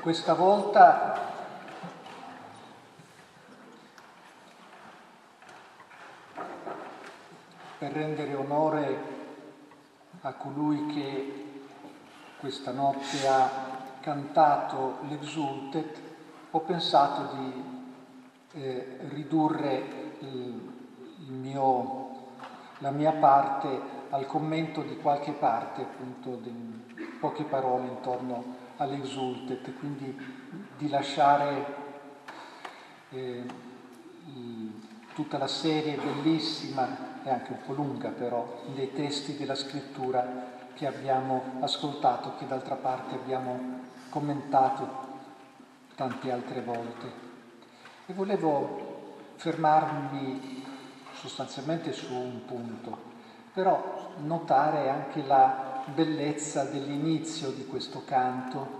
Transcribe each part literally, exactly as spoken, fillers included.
Questa volta per rendere onore a colui che questa notte ha cantato l'Exsultet, ho pensato di eh, ridurre il, il mio, la mia parte al commento di qualche parte, appunto, di poche parole intorno all'Exsultet, quindi di lasciare eh, il, tutta la serie bellissima e anche un po' lunga però dei testi della scrittura che abbiamo ascoltato, che d'altra parte abbiamo commentato tante altre volte. E volevo fermarmi sostanzialmente su un punto, però notare anche la bellezza dell'inizio di questo canto,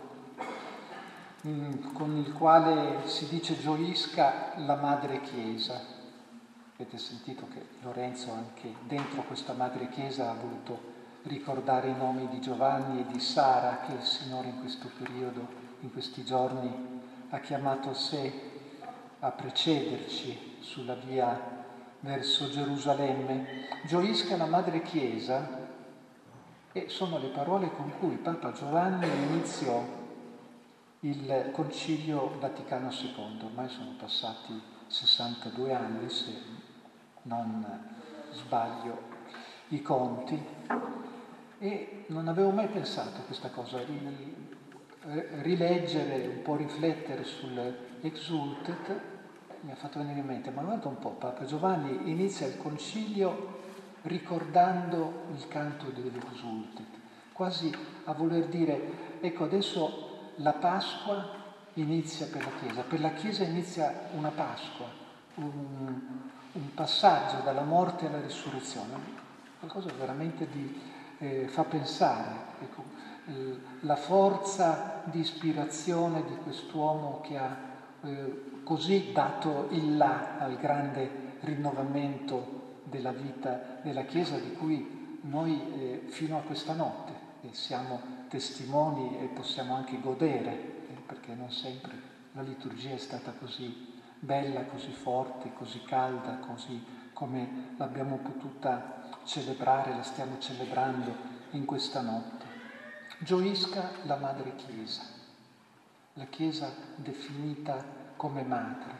con il quale si dice gioisca la Madre Chiesa. Avete sentito che Lorenzo anche dentro questa Madre Chiesa ha voluto ricordare i nomi di Giovanni e di Sara, che il Signore in questo periodo, in questi giorni, ha chiamato a sé a precederci sulla via verso Gerusalemme. Gioisca la Madre Chiesa, e sono le parole con cui Papa Giovanni iniziò il Concilio Vaticano secondo. Ormai sono passati sessantadue anni, se non sbaglio i conti, e non avevo mai pensato a questa cosa, rileggere, un po' riflettere sull'Exsultet mi ha fatto venire in mente, ma guarda un po', Papa Giovanni inizia il Concilio ricordando il canto dell'Exsultet, quasi a voler dire, ecco, adesso la Pasqua inizia per la Chiesa, per la Chiesa inizia una Pasqua, un, un passaggio dalla morte alla risurrezione, qualcosa veramente di eh, fa pensare, ecco, eh, la forza di ispirazione di quest'uomo che ha eh, così dato il là al grande rinnovamento della vita della Chiesa, di cui noi eh, fino a questa notte eh, siamo testimoni e possiamo anche godere, eh, perché non sempre la liturgia è stata così bella, così forte, così calda, così come l'abbiamo potuta celebrare, la stiamo celebrando in questa notte. Gioisca la Madre Chiesa, la Chiesa definita come madre.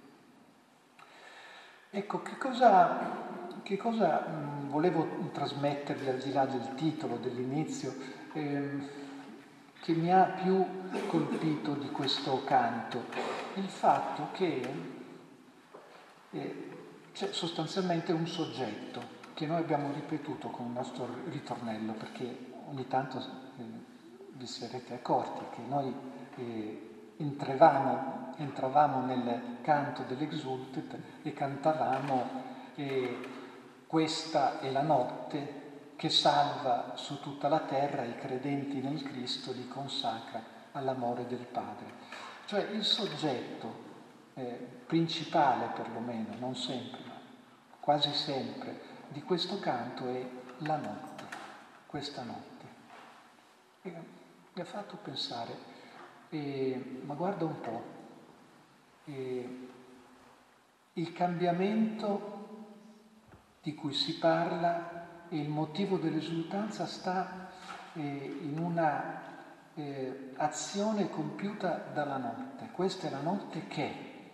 Ecco, che cosa, che cosa mh, volevo trasmettervi al di là del titolo, dell'inizio, ehm, che mi ha più colpito di questo canto? Il fatto che eh, c'è sostanzialmente un soggetto che noi abbiamo ripetuto con il nostro ritornello, perché ogni tanto eh, vi sarete accorti che noi eh, entravamo, entravamo nel canto dell'Exsultet e cantavamo eh, questa è la notte che salva su tutta la terra i credenti nel Cristo, li consacra all'amore del Padre. Cioè il soggetto eh, principale, perlomeno, non sempre, ma quasi sempre, di questo canto è la notte, questa notte. E mi ha fatto pensare, eh, ma guarda un po', eh, il cambiamento di cui si parla e il motivo dell'esultanza sta eh, in una eh, azione compiuta dalla notte. Questa è la notte che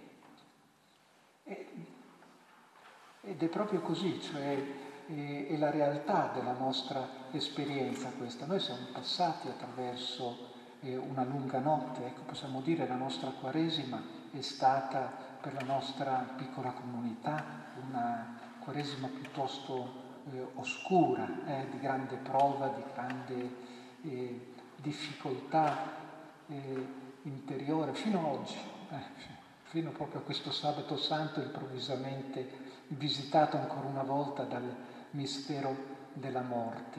è. Ed è proprio così, cioè è, è la realtà della nostra esperienza questa. Noi siamo passati attraverso eh, una lunga notte, ecco, possiamo dire la nostra Quaresima è stata per la nostra piccola comunità una Quaresima piuttosto eh, oscura, eh, di grande prova, di grande eh, difficoltà eh, interiore, fino ad oggi, eh, fino proprio a questo sabato santo improvvisamente visitato ancora una volta dal mistero della morte.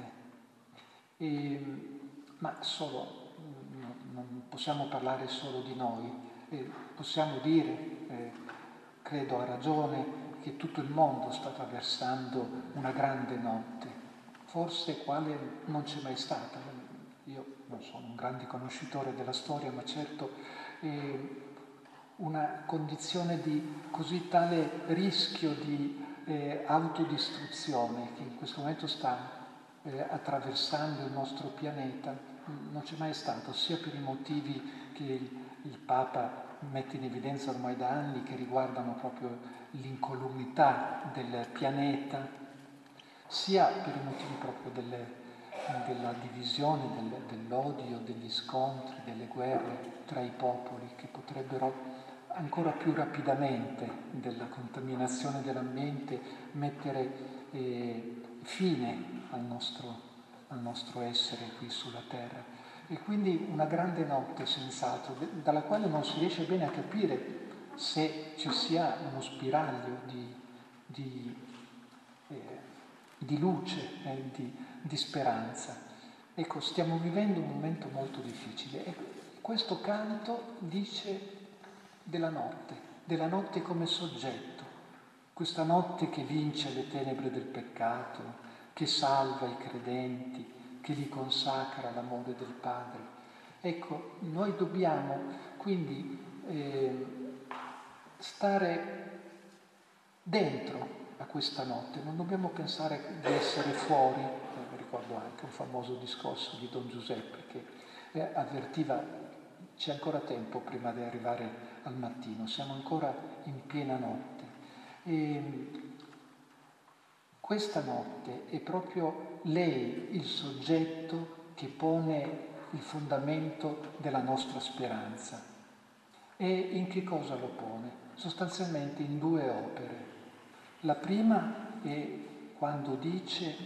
E, ma solo, no, non possiamo parlare solo di noi, eh, possiamo dire, eh, credo a ragione, che tutto il mondo sta attraversando una grande notte, forse quale non c'è mai stata. io non sono un grande conoscitore della storia, ma certo eh, una condizione di così tale rischio di eh, autodistruzione che in questo momento sta eh, attraversando il nostro pianeta, non c'è mai stato, sia per i motivi che il, il Papa mette in evidenza ormai da anni, che riguardano proprio l'incolumità del pianeta, sia per i motivi proprio delle, della divisione, del, dell'odio, degli scontri, delle guerre tra i popoli, che potrebbero ancora più rapidamente della contaminazione dell'ambiente mettere eh, fine al nostro, al nostro essere qui sulla Terra. E quindi una grande notte senz'altro, dalla quale non si riesce bene a capire se ci sia uno spiraglio di, di, eh, di luce, eh, di, di speranza. Ecco, stiamo vivendo un momento molto difficile e questo canto dice della notte, della notte come soggetto, questa notte che vince le tenebre del peccato, che salva i credenti, che li consacra all'amore del Padre. Ecco, noi dobbiamo quindi eh, stare dentro a questa notte, non dobbiamo pensare di essere fuori. Eh, ricordo anche un famoso discorso di Don Giuseppe che eh, avvertiva c'è ancora tempo prima di arrivare al mattino, siamo ancora in piena notte. E questa notte è proprio lei il soggetto che pone il fondamento della nostra speranza. E in che cosa lo pone? Sostanzialmente in due opere. La prima è quando dice: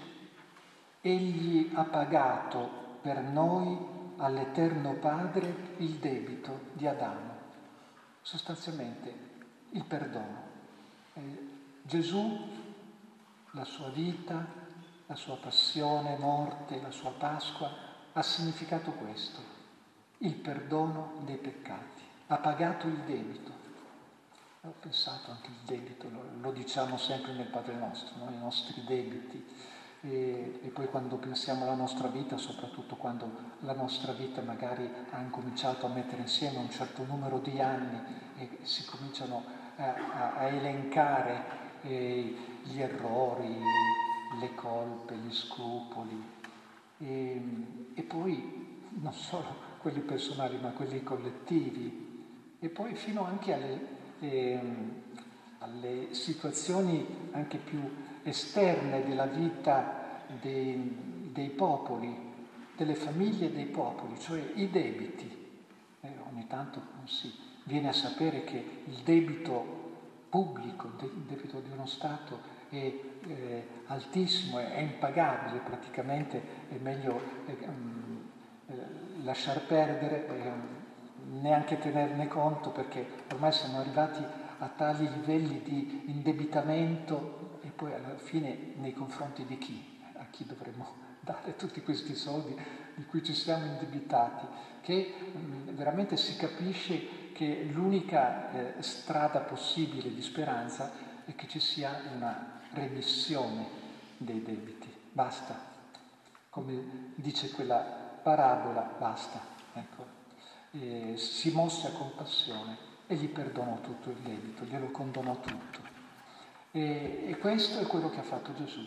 egli ha pagato per noi all'Eterno Padre il debito di Adamo. Sostanzialmente il perdono. Eh, Gesù, la sua vita, la sua passione, morte, la sua Pasqua, ha significato questo, il perdono dei peccati. Ha pagato il debito. Ho pensato anche il debito, lo, lo diciamo sempre nel Padre Nostro, no? I nostri debiti. E, e poi quando pensiamo alla nostra vita, soprattutto quando la nostra vita magari ha incominciato a mettere insieme un certo numero di anni e si cominciano a, a, a elencare eh, gli errori, le colpe, gli scrupoli e, e poi non solo quelli personali ma quelli collettivi e poi fino anche alle, eh, alle situazioni anche più esterne della vita dei, dei popoli, delle famiglie dei popoli, cioè i debiti. Eh, ogni tanto si viene a sapere che il debito pubblico, il debito di uno Stato è eh, altissimo, è, è impagabile, praticamente è meglio eh, eh, lasciar perdere, eh, neanche tenerne conto, perché ormai siamo arrivati a tali livelli di indebitamento e poi alla fine nei confronti di chi? A chi dovremmo dare tutti questi soldi di cui ci siamo indebitati? Che mh, veramente si capisce che l'unica eh, strada possibile di speranza è che ci sia una remissione dei debiti. Basta. Come dice quella parabola, basta. Ecco. Eh, si mosse a compassione e gli perdonò tutto il debito, glielo condonò tutto. E, e questo è quello che ha fatto Gesù.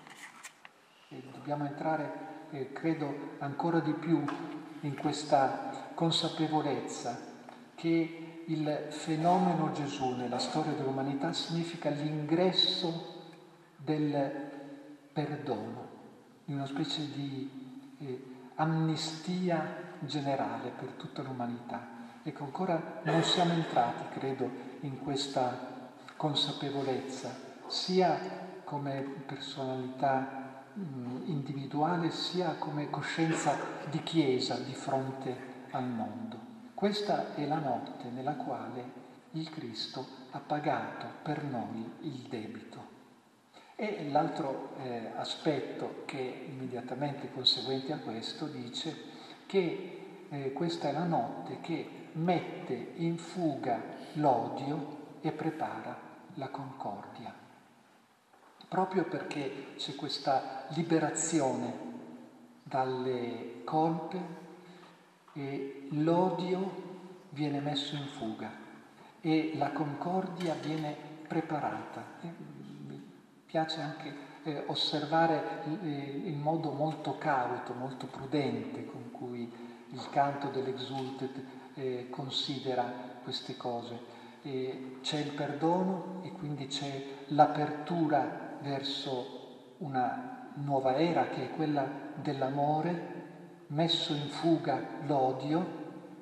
E dobbiamo entrare, eh, credo, ancora di più in questa consapevolezza che il fenomeno Gesù nella storia dell'umanità significa l'ingresso del perdono, in una specie di eh, amnistia generale per tutta l'umanità. Ecco, ancora non siamo entrati, credo, in questa consapevolezza, sia come personalità mh, individuale, sia come coscienza di Chiesa di fronte al mondo. Questa è la notte nella quale il Cristo ha pagato per noi il debito. E l'altro eh, aspetto che immediatamente conseguente a questo dice che eh, questa è la notte che mette in fuga l'odio e prepara la concordia. Proprio perché c'è questa liberazione dalle colpe e l'odio viene messo in fuga e la concordia viene preparata. E mi piace anche eh, osservare il, il modo molto cauto, molto prudente con cui il canto dell'Exultet eh, considera queste cose. E c'è il perdono e quindi c'è l'apertura verso una nuova era che è quella dell'amore, messo in fuga l'odio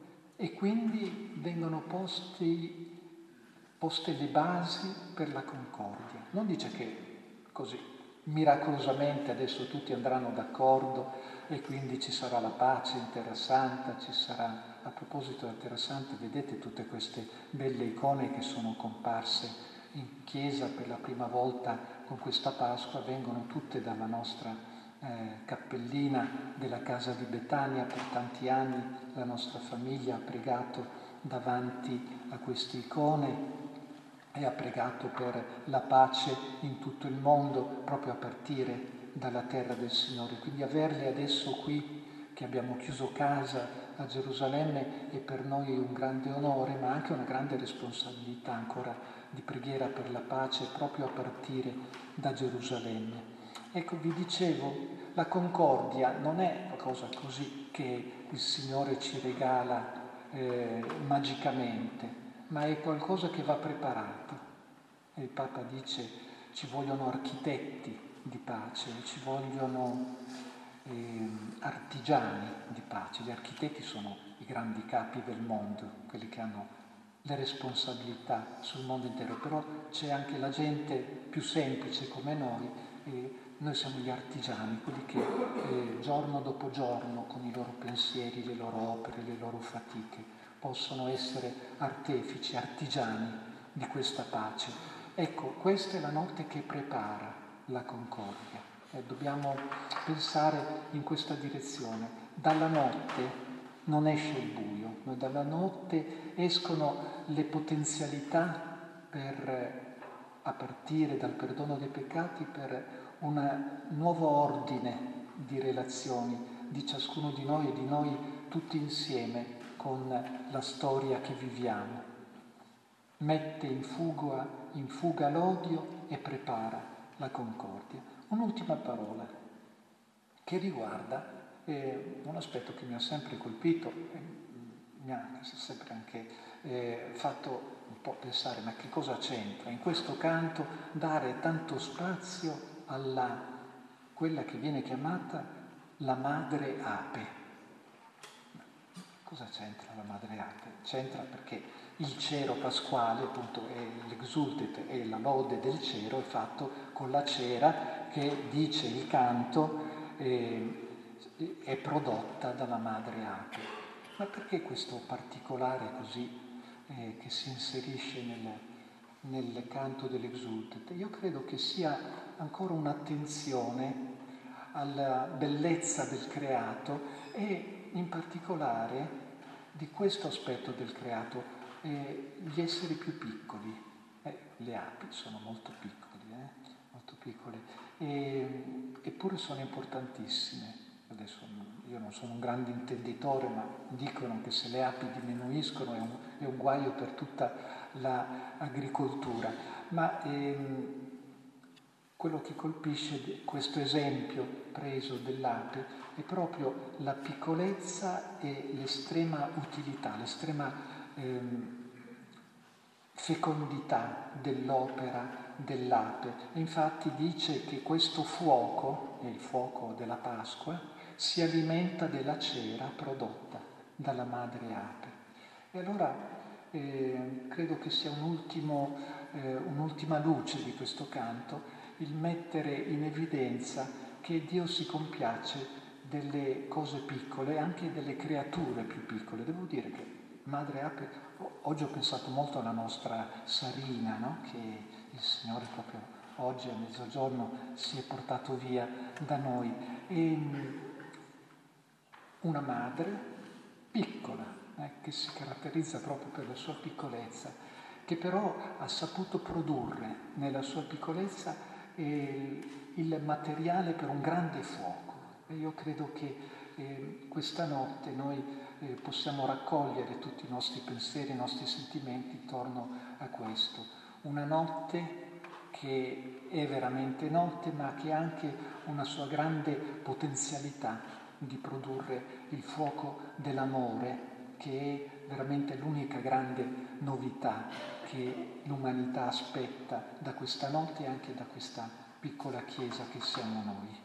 e quindi vengono posti, poste le basi per la concordia. Non dice che così miracolosamente adesso tutti andranno d'accordo e quindi ci sarà la pace in Terra Santa, ci sarà. A proposito della Terra Santa, vedete tutte queste belle icone che sono comparse in chiesa per la prima volta con questa Pasqua, vengono tutte dalla nostra eh, cappellina della casa di Betania. Per tanti anni la nostra famiglia ha pregato davanti a queste icone e ha pregato per la pace in tutto il mondo, proprio a partire dalla terra del Signore. Quindi averle adesso qui, che abbiamo chiuso casa a Gerusalemme, è per noi un grande onore, ma anche una grande responsabilità ancora di preghiera per la pace, proprio a partire da Gerusalemme. Ecco, vi dicevo, la concordia non è una cosa così che il Signore ci regala eh, magicamente, ma è qualcosa che va preparato. E il Papa dice ci vogliono architetti di pace, ci vogliono eh, artigiani di pace. Gli architetti sono i grandi capi del mondo, quelli che hanno le responsabilità sul mondo intero, però c'è anche la gente più semplice come noi, e noi siamo gli artigiani, quelli che eh, giorno dopo giorno, con i loro pensieri, le loro opere, le loro fatiche, possono essere artefici, artigiani di questa pace. Ecco, questa è la notte che prepara la concordia. Eh, dobbiamo pensare in questa direzione. Dalla notte non esce il buio, ma dalla notte escono le potenzialità per, a partire dal perdono dei peccati, per un nuovo ordine di relazioni di ciascuno di noi e di noi tutti insieme con la storia che viviamo. Mette in fuga, in fuga l'odio e prepara la concordia. Un'ultima parola che riguarda eh, un aspetto che mi ha sempre colpito e mi ha sempre anche eh, fatto un po' pensare, ma che cosa c'entra in questo canto dare tanto spazio alla quella che viene chiamata la madre ape. Cosa c'entra la madre ape? C'entra perché il cero pasquale, appunto, è l'exultet e la lode del cero è fatto con la cera che, dice il canto, eh, è prodotta dalla madre ape. Ma perché questo particolare così eh, che si inserisce nel, nel canto dell'exultet? Io credo che sia ancora un'attenzione alla bellezza del creato e in particolare di questo aspetto del creato, eh, gli esseri più piccoli. Eh, le api sono molto piccole, eh, molto piccole, e, eppure sono importantissime. Adesso io non sono un grande intenditore, ma dicono che se le api diminuiscono è un, è un guaio per tutta l'agricoltura. Ma ehm, quello che colpisce questo esempio preso dell'ape è proprio la piccolezza e l'estrema utilità, l'estrema ehm, fecondità dell'opera dell'ape. E infatti dice che questo fuoco, il fuoco della Pasqua, si alimenta della cera prodotta dalla madre ape. E allora eh, credo che sia un ultimo, eh, un'ultima luce di questo canto, il mettere in evidenza che Dio si compiace delle cose piccole, anche delle creature più piccole. Devo dire che madre ape, oggi ho pensato molto alla nostra Sarina, no? Che il Signore proprio oggi a mezzogiorno si è portato via da noi. E una madre piccola, eh, che si caratterizza proprio per la sua piccolezza, che però ha saputo produrre nella sua piccolezza eh, il materiale per un grande fuoco. E io credo che eh, questa notte noi eh, possiamo raccogliere tutti i nostri pensieri, i nostri sentimenti intorno a questo. Una notte che è veramente notte, ma che ha anche una sua grande potenzialità di produrre il fuoco dell'amore, che è veramente l'unica grande novità che l'umanità aspetta da questa notte e anche da questa piccola chiesa che siamo noi.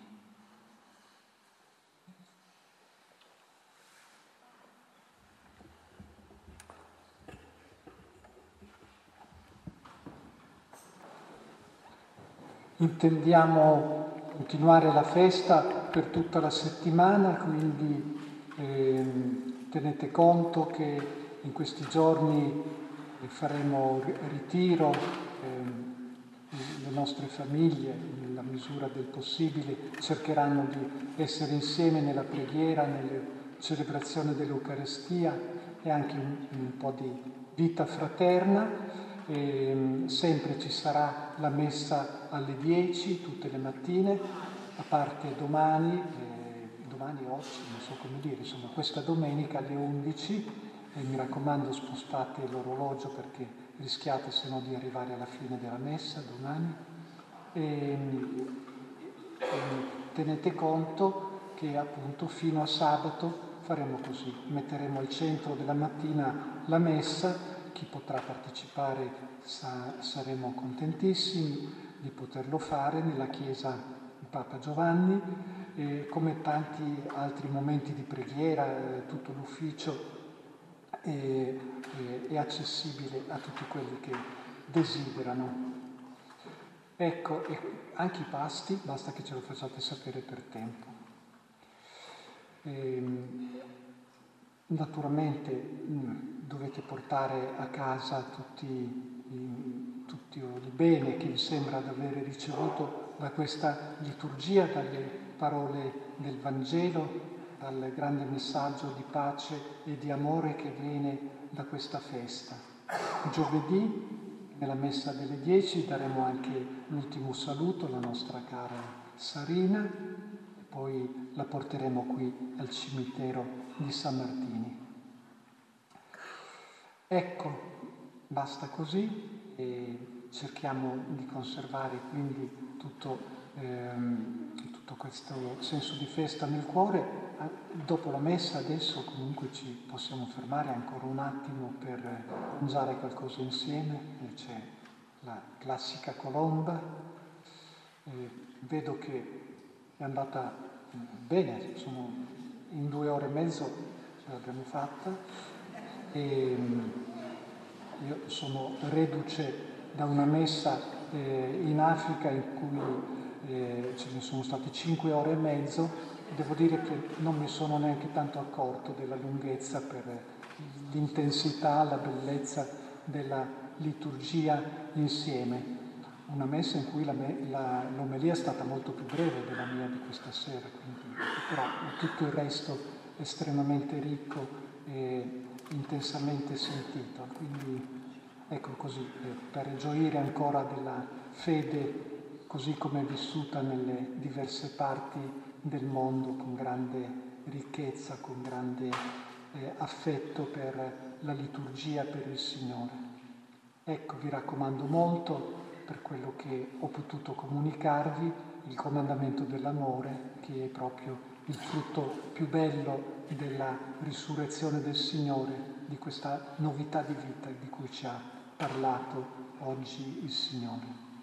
Intendiamo continuare la festa per tutta la settimana, quindi eh, tenete conto che in questi giorni faremo ritiro, eh, le nostre famiglie, nella misura del possibile, cercheranno di essere insieme nella preghiera, nella celebrazione dell'Eucarestia e anche un, un po' di vita fraterna. E sempre ci sarà la messa alle dieci tutte le mattine, a parte domani, eh, domani oggi, non so come dire, insomma questa domenica alle undici, e mi raccomando spostate l'orologio perché rischiate se no di arrivare alla fine della messa domani. E, e tenete conto che appunto fino a sabato faremo così, metteremo al centro della mattina la messa. Chi potrà partecipare sa, saremo contentissimi di poterlo fare nella chiesa di Papa Giovanni, e come tanti altri momenti di preghiera, eh, tutto l'ufficio è, è, è accessibile a tutti quelli che desiderano. Ecco, e anche i pasti, basta che ce lo facciate sapere per tempo. E, naturalmente mh, dovete portare a casa tutti, i, tutti il bene che vi sembra di aver ricevuto da questa liturgia, dalle parole del Vangelo, dal grande messaggio di pace e di amore che viene da questa festa. Giovedì, nella messa delle dieci, daremo anche l'ultimo saluto alla nostra cara Sarina, poi la porteremo qui al cimitero di San Martini. Ecco, basta così e cerchiamo di conservare quindi tutto, ehm, tutto questo senso di festa nel cuore. Dopo la messa adesso comunque ci possiamo fermare ancora un attimo per mangiare qualcosa insieme. C'è la classica colomba. Eh, vedo che è andata bene, sono in due ore e mezzo ce l'abbiamo fatta e io sono reduce da una messa eh, in Africa in cui eh, ce ne sono state cinque ore e mezzo. Devo dire che non mi sono neanche tanto accorto della lunghezza per l'intensità, la bellezza della liturgia insieme. Una messa in cui la me, la, l'omelia è stata molto più breve della mia di questa sera, quindi, però tutto il resto estremamente ricco e intensamente sentito. Quindi ecco così, eh, per gioire ancora della fede così come è vissuta nelle diverse parti del mondo, con grande ricchezza, con grande eh, affetto per la liturgia, per il Signore. Ecco, vi raccomando molto, per quello che ho potuto comunicarvi, il comandamento dell'amore, che è proprio il frutto più bello della risurrezione del Signore, di questa novità di vita di cui ci ha parlato oggi il Signore.